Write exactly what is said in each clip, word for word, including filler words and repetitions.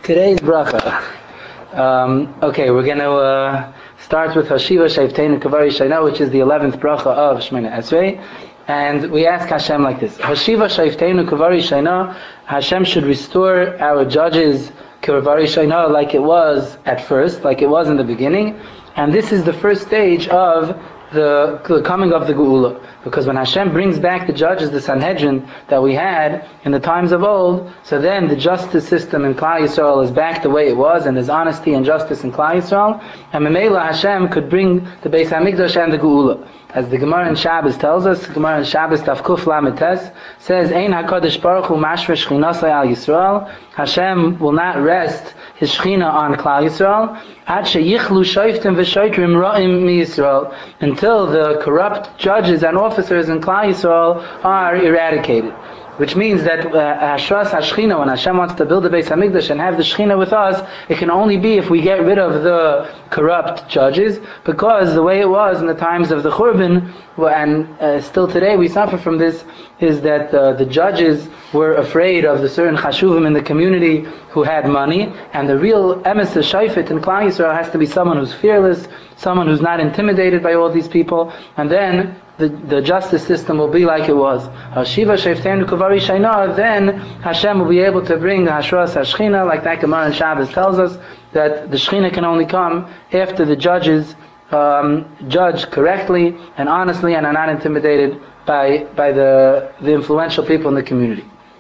Today's bracha. Um, okay, we're going to uh, start with Hashiva Shayfteinu Kavari Shayna, which is the eleventh bracha of Shemona Esrei. And we ask Hashem like this: Hashiva Shayfteinu Kavari Shayna. Hashem should restore our judges Kavari Shayna like it was at first, like it was in the beginning. And this is the first stage of the, the coming of the Geula. Because when Hashem brings back the judges, the Sanhedrin that we had in the times of old, so then the justice system in Klal Yisrael is back the way it was, and there's honesty and justice in Klal Yisrael, and Memela Hashem could bring the Beis HaMikdash and the Geula. As the Gemara in Shabbos tells us, the Gemara in Shabbos Taf Kuf Lamed Tes says, Ein HaKadosh Baruch Hu Mashra Shechinasai Al Yisrael. Hashem will not rest His Shechina on Klal Yisrael Ad sheyichlu shoiftim v'shoitrim ra'im mi-Yisrael, until the corrupt judges and officers in Klal Yisrael are eradicated. Which means that Hashras uh, Hashchina, when Hashem wants to build the Beis HaMikdash and have the Shechina with us, it can only be if we get rid of the corrupt judges, because the way it was in the times of the Churban, and uh, still today we suffer from this, is that uh, the judges were afraid of the certain Chashuvim in the community who had money, and the real emes Shaifet in Klal Yisrael has to be someone who's fearless, someone who's not intimidated by all these people, and then The, the justice system will be like it was. Hashiva Shayfteinu Kavari Shayna, then Hashem will be able to bring the Hashras Hashchina, like that Gemara in Shabbos tells us, that the Shechina can only come after the judges um, judge correctly and honestly and are not intimidated by by the, the influential people in the community.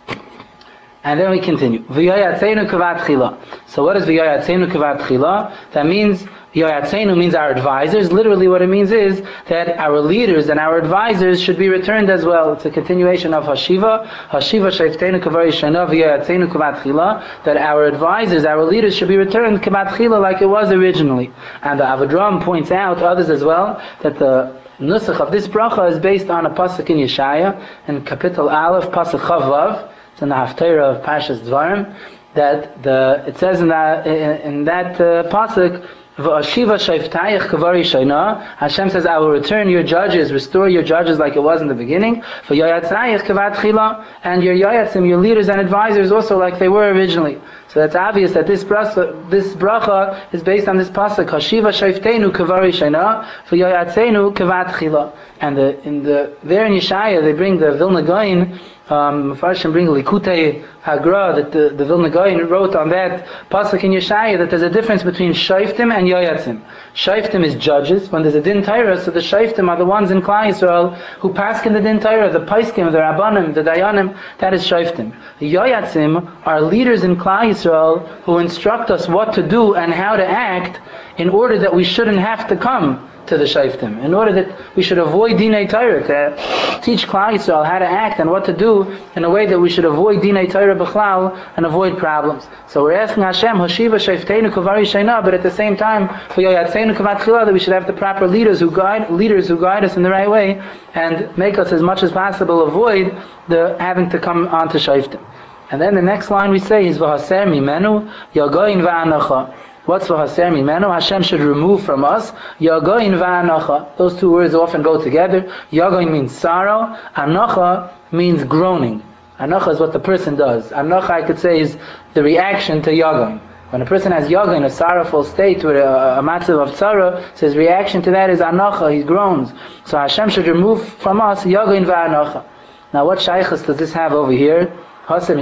And then we continue. V'yoyatzenu kavat chila. So what is v'yoyatzenu kavat chila? That means Yoyatzenu means our advisors. Literally what it means is that our leaders and our advisors should be returned as well. It's a continuation of Hashiva. Hashiva Shayfteinu Kavari Shayna V'yoyatzenu kavat chila. That our advisors, our leaders should be returned kavat chila like it was originally. And the Avedram points out, others as well, that the nusach of this bracha is based on a pasuk in Yeshaya, in Kapitel Aleph, pasuk Chav Vav. It's in the Haftarah of Parshas Dvarim, that the it says in that in, in that uh, pasuk, V'ashiva shayftayich kavari shayna. Hashem says, I will return your judges, restore your judges like it was in the beginning. V'yoyatzayich kavat chila, and your yoyatzim, your leaders and advisors, also like they were originally. So that's obvious that this bracha, this bracha is based on this pasuk. Hashiva shayftenu kavari shayna, v'yoyatzenu kavat chila. And the, in the there in Yeshaya they bring the Vilna Gaon. Um, Mepharshim bring Likutei Hagra, that the, the Vilna Gaon wrote on that pasuk in Yeshaya that there's a difference between Shaiftim and Yoyatzim. Shaiftim is judges. When there's a Din Torah, so the Shaiftim are the ones in Klal Yisrael who pass in the Din Torah, the Paiskim, the Rabbanim, the Dayanim. That is Shaiftim. The Yoyatzim are leaders in Klal Yisrael who instruct us what to do and how to act in order that we shouldn't have to come to the Shaiftim, in order that we should avoid Dinei Torah, to teach Klal Yisrael how to act and what to do in a way that we should avoid Dinei Torah B'chlal and avoid problems. So we're asking Hashem, Hashiva Shayfteinu Kavari Shayna, but at the same time, for Yoyatzenu Kavat Chila, that we should have the proper leaders who guide leaders who guide us in the right way and make us as much as possible avoid the having to come onto Shaiftim. And then the next line we say is V'haser Mimenu Yagoin Va'anacha. What's v'haser mimenu? Hashem should remove from us. Yagoin va'anacha. Those two words often go together. Yagoin means sorrow. Anacha means groaning. Anacha is what the person does. Anacha, I could say, is the reaction to yagoin. When a person has yagoin, a sorrowful state, with a, a matzav of tzara, so his reaction to that is anacha, he groans. So Hashem should remove from us yagoin va'anacha. Now what shaykhs does this have over here? Hashem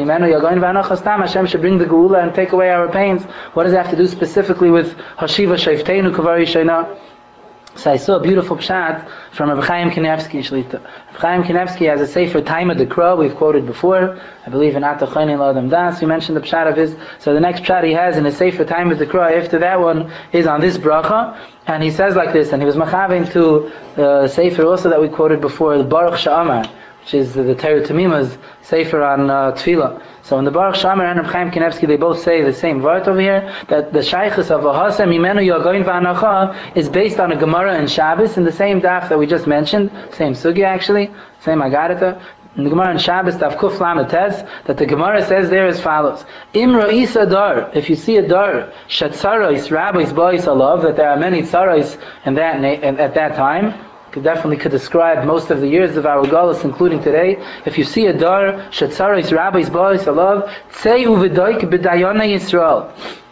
should bring the Geula and take away our pains. What does it have to do specifically with Hashiva Shayfteinu Kavari Shayna? So I saw a beautiful pshat from Reb Chaim Kanevsky Shlita. Reb Chaim Kanevsky has a sefer Time of the Crow we've quoted before. I believe in Atachaynin L'Adam Das. We mentioned the pshat of his. So the next pshat he has in his sefer Time of the Crow, after that one, is on this bracha. And he says like this, and he was machavim to the sefer also that we quoted before, the Baruch Sha'amar, which is the Torah Tamima's sefer on uh, Tefillah. So in the Baruch Shamar and Reb Chaim Kanevsky, they both say the same word over here, that the Shaykhus of V'haser Mimenu Yagoin V'anacha is based on a Gemara in Shabbos, in the same daf that we just mentioned, same sugya actually, same agarata. In the Gemara in Shabbos, daf Kuf Lamed Tes, that the Gemara says there as follows: Imra Isa Dar, if you see a dar, Shatzarais Rabbis Ba'is Alav, that there are many tzarais in that na- at that time. could definitely could describe most of the years of our galus, including today. If you see a dar, shetzaris rabbis bois alav, tzei uvidoik b'dayana Yisrael.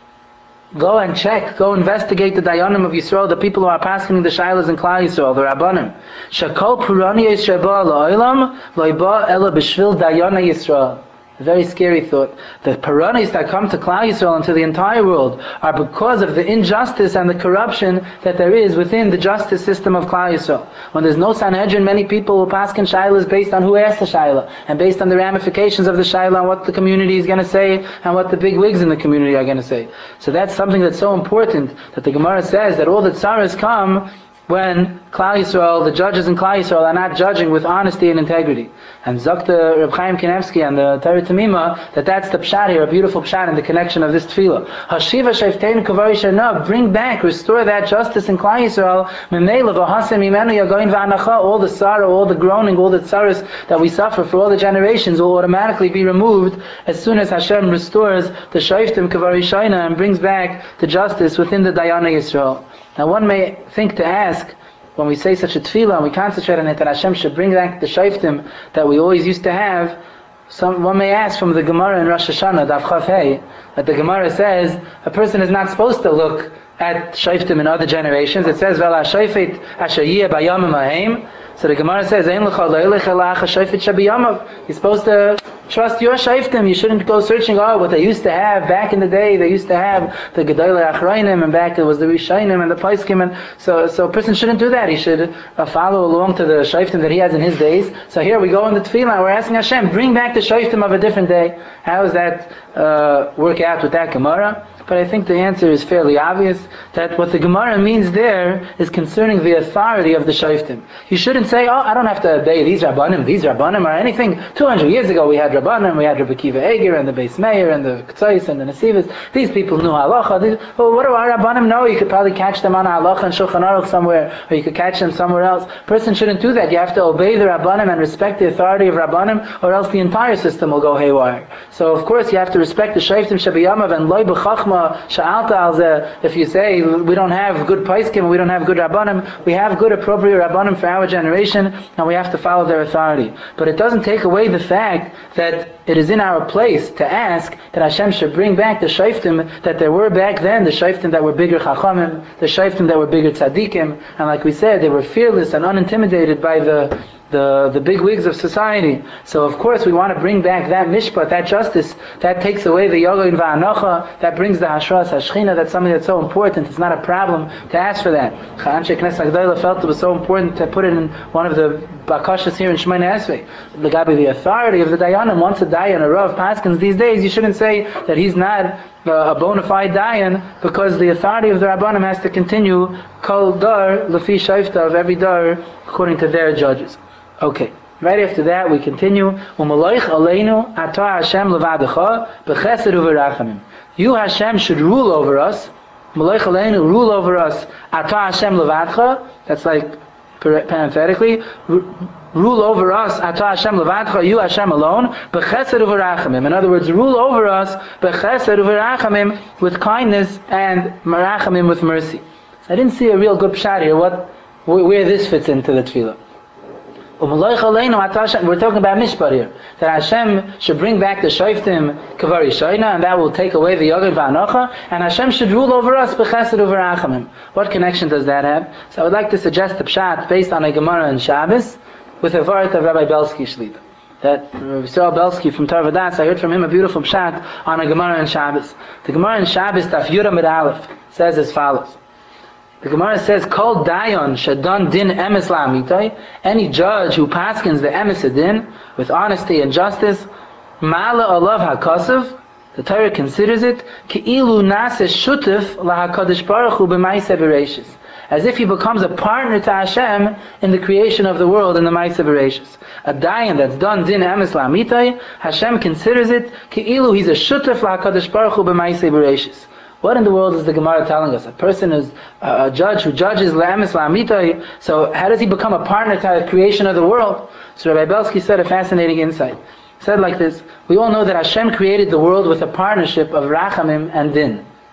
Go and check, go investigate the Dayanim of Yisrael, the people who are passing the Shailas and Klal Yisrael, the Rabbanim. Shakol Purani Yisrael La'olam, Loiba Ela B'Shvil Dayana Yisrael. A very scary thought. The Puranis that come to Klal Yisrael and to the entire world are because of the injustice and the corruption that there is within the justice system of Klal Yisrael. When there's no Sanhedrin, many people will pass in Shailas based on who asked the Shaila, and based on the ramifications of the Shaila and what the community is going to say, and what the big wigs in the community are going to say. So that's something that's so important, that the Gemara says that all the tsaras come when Klal Yisrael, the judges in Klal Yisrael, are not judging with honesty and integrity. And Zakta Reb Chaim Kanevsky and the Torah Tamima, that that's the pshat here, a beautiful pshat in the connection of this tefillah. Hashiva Sheftein Kavari Shana, bring back, restore that justice in Klal Yisrael. Memela v'hasem imenu yagoin v'anacha, all the sorrow, all the groaning, all the tsaras that we suffer for all the generations will automatically be removed as soon as Hashem restores the Sheftim Kavari Shana and brings back the justice within the Dayana Yisrael. Now one may think to ask, when we say such a tefillah and we concentrate on it, that Hashem should bring back the shayftim that we always used to have, some, one may ask from the Gemara in Rosh Hashanah, Daf Chaf Hei, that the Gemara says a person is not supposed to look at shayftim in other generations. It says, V'la shayfit asher yeh bayamim hahem. So the Gemara says, Ein l'cha le'ilech elach ha-shayfit shabiyamav. You're supposed to trust your shayftim. You shouldn't go searching, oh, what they used to have back in the day. They used to have the Gedolei Achrayim, and back it was the Rishayim and the Paiskim. And so, so a person shouldn't do that. He should uh, follow along to the shayftim that he has in his days. So here we go in the tefillah, we're asking Hashem, bring back the shayftim of a different day. How does that uh, work out with that Gemara? But I think the answer is fairly obvious, that what the Gemara means there is concerning the authority of the shayftim. You shouldn't say, oh, I don't have to obey these Rabbanim, these Rabbanim, or anything. two hundred years ago we had Rabbanim, we had Rabbi Kiva Eger, and the Beis Meir, and the K'tzais, and the Nesivas. These people knew halacha. These, well, what do our Rabbanim know? You could probably catch them on halacha and Shulchan Aruch somewhere, or you could catch them somewhere else. Person shouldn't do that. You have to obey the Rabbanim and respect the authority of Rabbanim, or else the entire system will go haywire. So of course you have to respect the shayftim shabiyamav, and loy b'chachma sha'alta al zeh. If you say we don't have good paiskim, we don't have good rabbanim, we have good appropriate rabbanim for our generation, and we have to follow their authority. But it doesn't take away the fact that it is in our place to ask that Hashem should bring back the shayftim that there were back then, the shayftim that were bigger chachamim, the shayftim that were bigger tzaddikim, and like we said, they were fearless and unintimidated by the the the big wigs of society. So of course we want to bring back that mishpat, that justice, that takes away the yogain va'anocha, that brings the hashras hashchina. That's something that's so important. It's not a problem to ask for that. Anshe Knesset Agdala felt it was so important to put it in one of the bakashas here in Shemoneh Esrei. Legabi, the authority of the dayanim. Once a dayan, a rav paskins these days, you shouldn't say that he's not a bona fide dayan, because the authority of the rabbanim has to continue kol dar lefi shayfta, of every dar according to their judges. Okay, right after that we continue. U'maloich aleinu atah Hashem levadecha b'chesed u'v'rachamim. You, Hashem, should rule over us. Maloich aleinu, rule over us. Atah Hashem levadecha. That's like parenthetically, rule over us. Atah Hashem levadecha. You, Hashem, alone. B'chesed u'v'rachamim. In other words, rule over us. B'chesed u'v'rachamim, with kindness, and marachamim, with mercy. I didn't see a real good pshat here. What, where this fits into the tefillah. We're talking about mishpat here, that Hashem should bring back the shayftim kavari shayna, and that will take away the yogav va'anocha, and Hashem should rule over us b'chesed u'v'rachamim. What connection does that have? So I would like to suggest a pshat based on a Gemara in Shabbos with a vart of Rabbi Belsky Shlita. That Rabbi Yisrael Belsky from Torah Vodaas, I heard from him a beautiful pshat on a Gemara in Shabbos. The Gemara in Shabbos, Daf Yud Amud Aleph, says as follows. The Gemara says, Kol dayon shadon din emes la'amitai, any judge who paskins the emes din with honesty and justice, ma'ala alav hakasav, the Torah considers it, ki'ilu nase shutef lahakadosh baruch hu b'maaseh bereishis, as if he becomes a partner to Hashem in the creation of the world, in the maaseh bereishis. A dayan that's done din emes la'amitai, Hashem considers it ki'ilu he's a shutef lahakadosh baruch hu b'maaseh bereishis. What in the world is the Gemara telling us? A person is a judge who judges la'emes la'amitai, so how does he become a partner to the creation of the world? So Rabbi Belsky said a fascinating insight. He said like this: we all know that Hashem created the world with a partnership of rachamim and din.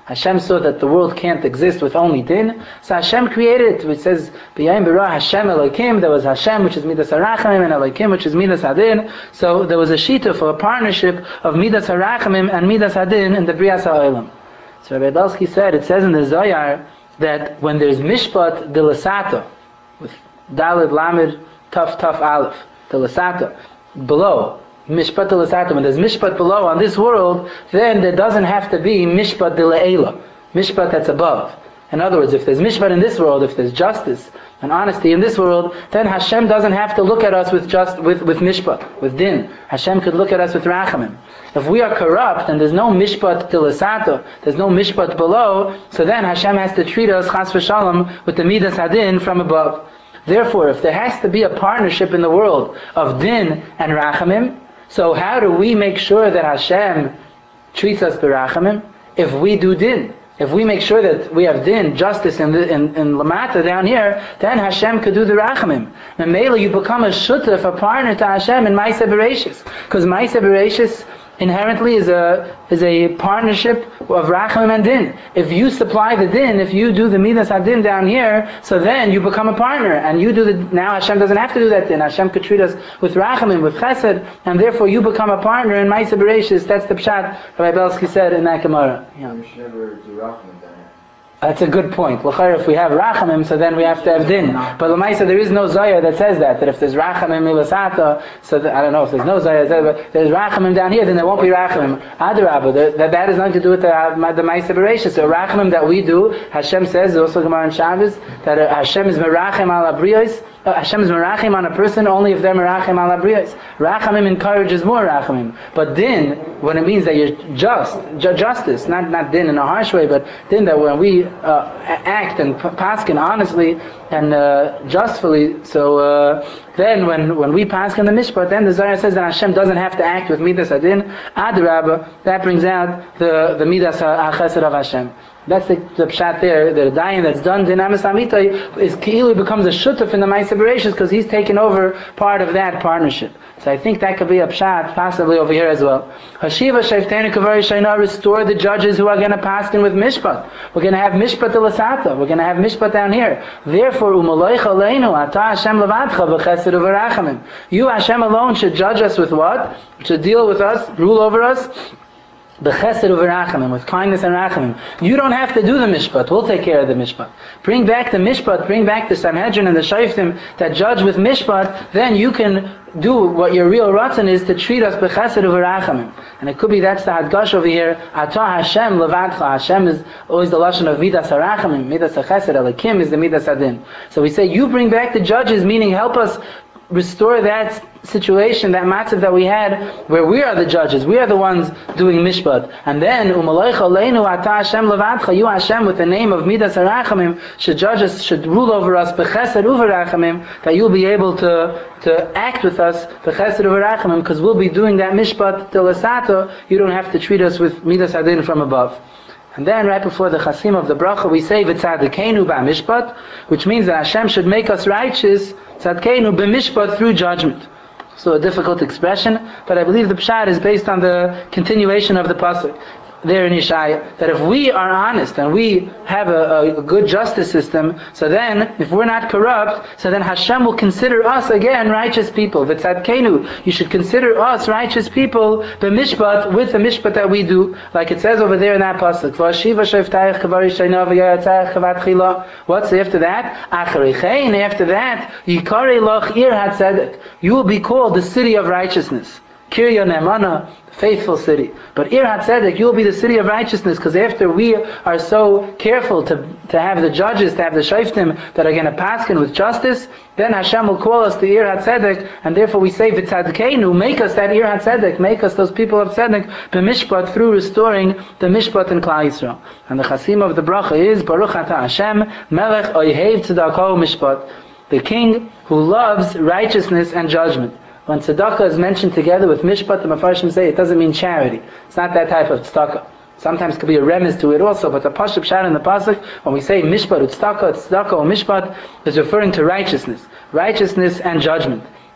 Hashem saw that the world can't exist with only din, so Hashem created it. It says, B'yayim Bara Hashem Elokim, there was Hashem, which is Midas HaRachamim, and Elokim, which is Midas Hadin. So there was a shita for a partnership of Midas HaRachamim and Midas Hadin in the Brias HaOlam. So Rabbi Belsky said, it says in the Zohar, that when there's Mishpat Dilasata, with Dalid Lamed Taf Taf Aleph, Dilasata, below, Mishpat Dilasata, when there's Mishpat below on this world, then there doesn't have to be Mishpat Dilaela, Mishpat that's above. In other words, if there's Mishpat in this world, if there's justice and honesty in this world, then Hashem doesn't have to look at us with just with, with Mishpat, with Din. Hashem could look at us with Rachamim. If we are corrupt and there's no Mishpat Dilasata, there's no Mishpat below, so then Hashem has to treat us, Chas v'Shalom, with the Midas Hadin from above. Therefore, if there has to be a partnership in the world of Din and Rachamim, so how do we make sure that Hashem treats us b'Rachamim? If we do Din, if we make sure that we have Din, justice in, the, in, in Lamata down here, then Hashem could do the Rachamim. And Mela, you become a shutaf, a partner to Hashem in Maaseh Bereishis. Because Maaseh Bereishis inherently is a is a partnership of Rachamim and Din. If you supply the Din, if you do the Midas HaDin down here, so then you become a partner, and you do the, now Hashem doesn't have to do that Din. Hashem could treat us with Rachamim, with Chesed, and therefore you become a partner in Maaseh Bereishis. That's the Pshat Rabbi Belsky said in that Gemara. Yeah. You should never do Rachamim down here. That's a good point. L'chayr, if we have Rachamim, so then we have to have Din. But L'maisa, there is no Zohar that says that. That if there's Rachamim Milasata, so that, I don't know if there's no Zohar that says, but there's Rachamim down here, then there won't be Rachamim. Adarabah, that, that has nothing to do with the, the Maaseh Bereishis. So Rachamim that we do, Hashem says, also Gemara in Shabbos, that uh, Hashem is Merachem al Abriyos. Uh, Hashem is Merachim on a person only if they're Merachim al Abriyos. Rachamim encourages more Rachamim. But Din, when it means that you're just, ju- justice, not not Din in a harsh way, but Din that when we uh, act and p- paskin honestly and uh, justfully, so uh, then when, when we paskin the Mishpat, then the Zohar says that Hashem doesn't have to act with Midas Hadin. Adrabah, that brings out the, the Midas HaChesed of Hashem. That's the, the pshat there. The dayan that's done din amis amitai is Ki'ilu becomes a shutaf in the Maaseh Bereishis because he's taken over part of that partnership. So I think that could be a pshat possibly over here as well. Hashiva Shaiftenu Kavari Shaina, restore the judges who are going to paskin with mishpat. We're going to have mishpat elasata. We're going to have mishpat down here. Therefore, umaloich aleinu ata Hashem levadcha v'chesed u'v'rachamim. You Hashem alone should judge us with what? Should deal with us, rule over us. The chesed u'v'rachamim, with kindness and rachamim. You don't have to do the mishpat. We'll take care of the mishpat. Bring back the mishpat, bring back the Sanhedrin and the Shaiftim that judge with mishpat, then you can do what your real ratzon is to treat us b'chesed u'v'rachamim. And it could be that's the hadgash over here. Ata Hashem levadcha. Hashem is always the lashon of midas harachamim. Midas hachesed. Elikim is the midas hadin. So we say, you bring back the judges, meaning help us restore that situation, that matzav that we had, where we are the judges, we are the ones doing mishpat. And then, umaloich aleinu ata Hashem levadcha, you Hashem with the name of midas harachamim should judge us, should rule over us, b'chesed u'v'rachamim, that you'll be able to to act with us, b'chesed u'v'rachamim, because we'll be doing that mishpat till asato, you don't have to treat us with midas hadin from above. And then right before the chasim of the bracha, we say v'tzadkeinu b'mishpat, which means that Hashem should make us righteous, tzadkeinu b'mishpat, through judgment. So a difficult expression, but I believe the pshat is based on the continuation of the pasuk there in Yeshaya, that if we are honest and we have a, a good justice system, so then, if we're not corrupt, so then Hashem will consider us again righteous people. V'tzadkeinu, you should consider us righteous people, b'mishpat, with the mishpat that we do, like it says over there in that pasuk. V'ashiva sheftayich kavari shayna v'yayatzayich kavat chila. What's after that? Acharichein, after that, yikarei loch ir hatzedek. You will be called the city of righteousness. Kirya Ne'emana, faithful city. But Ir HaTzedek, you will be the city of righteousness, because after we are so careful to to have the judges, to have the Shaiftim that are going to paskin with justice, then Hashem will call us the Ir HaTzedek, and therefore we say, V'tzadkeinu, make us that Ir HaTzedek, make us those people of Tzedek, b'mishpat, through restoring the mishpat in Klal Yisrael. And the chasim of the bracha is, Baruch Ata Hashem, Melech Oyehev Tzedakah Mishpat, the king who loves righteousness and judgment. When tzedakah is mentioned together with mishpat, the Mefarshim say it doesn't mean charity. It's not that type of tzedakah. Sometimes it could be a remiz to it also, but the pasuk pshat in the pasuk, when we say mishpat, tzedakah, tzedakah or mishpat, is referring to righteousness, righteousness and judgment.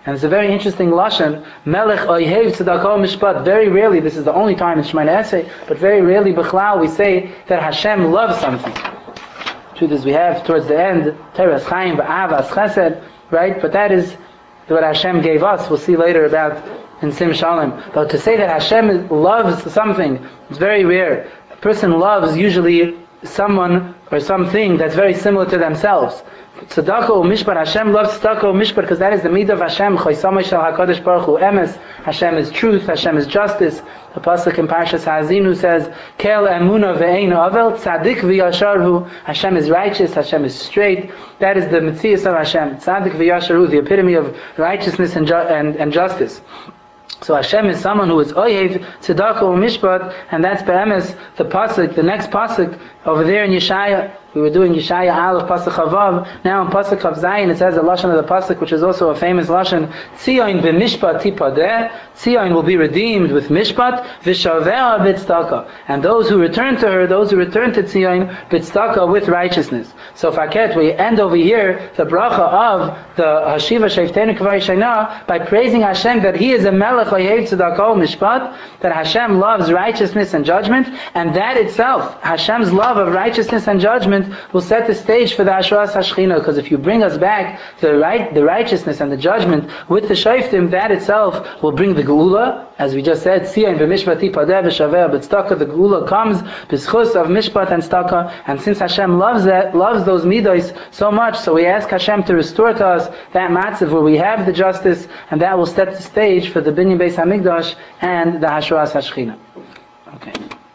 And it's a very interesting lashon. Melech oyev tzedakah mishpat. Very rarely, this is the only time in Shemona Esrei, but very rarely, b'chlal, we say that Hashem loves something. Truth is, we have towards the end teres chaim v'avas chesed, right? But that is what Hashem gave us. We'll see later about in Sim Shalom. But to say that Hashem loves something, it's very rare. A person loves usually someone or something that's very similar to themselves. Tzedakah or Mishpat, Hashem loves Tzedakah or Mishpat because that is the midah of Hashem. Chosamei shel HaKadosh Baruch Hu emes. Hashem is truth. Hashem is justice. The pasuk in Parshas Ha'azinu says, "Kel emuna ve'ein avel tzadik v'yasharhu." Hashem is righteous. Hashem is straight. That is the mitzias of Hashem. Tzadik v'yasharhu, the epitome of righteousness and, ju- and, and justice. So Hashem is someone who is oyev tzedakah or mishpat, and that's be'emes the pasuk, the next pasuk over there in Yeshaya. We were doing Yeshaya Aleph Pasuk Chavav. Now in Pasuk Chav Zayin it says the lashon of the pasuk, which is also a famous lashon. Tzion b'mishpat tipadeh. Tzion will be redeemed with mishpat. V'shaveh b'tzedakah. And those who return to her, those who return to Tzion, b'tzedakah with righteousness. So Faket, we end over here the bracha of the Hashiva Sheiftenu Kvar Yishayna by praising Hashem that He is a Melech Oyev Tzedakah Mishpat, that Hashem loves righteousness and judgment, and that itself, Hashem's love of righteousness and judgment, will set the stage for the Hashras HaShechina. Because if you bring us back to the right, the righteousness and the judgment with the Shoftim, that itself will bring the Geula. As we just said, Tzion v'mishpat tipadeh v'shaveh b'tzedakah. The Geula comes b'schus of mishpat and tzedakah. And since Hashem loves that, loves those midos so much, so we ask Hashem to restore to us that matzav where we have the justice, and that will set the stage for the Binyan Beis Hamikdash and the Hashras HaShechina. Okay.